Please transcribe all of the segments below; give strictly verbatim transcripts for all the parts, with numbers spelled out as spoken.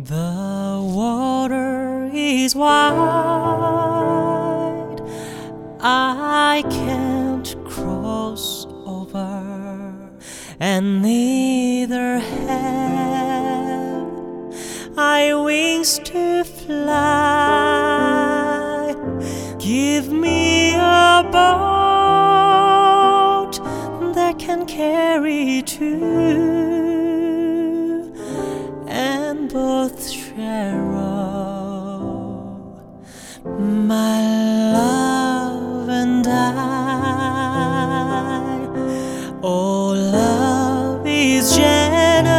The water is wide, I can't cross over, and neither have I wings to fly. Give me a boat that can carry two, and both share row, my love and I. Oh, love is gentle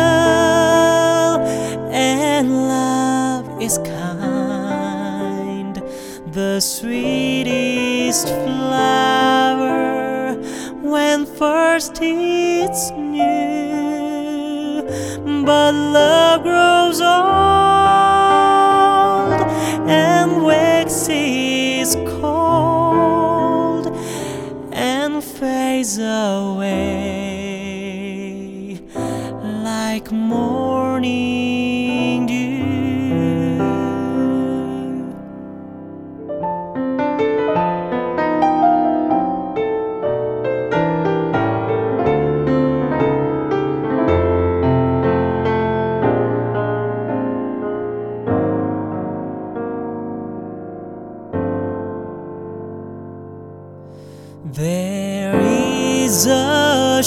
and love is kind, the sweetest flower when first it's new. But love grows old and waxes cold and fades away like morning dew. There is a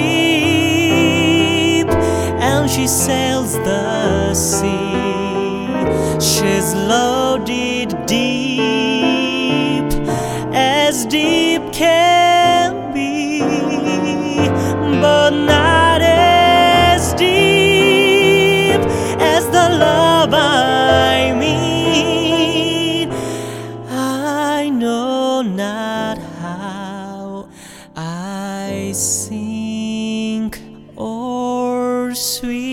ship and she sails the sea. She's loaded deep, as deep can be, but not as deep as the love I mean. I know not how I sink or swim.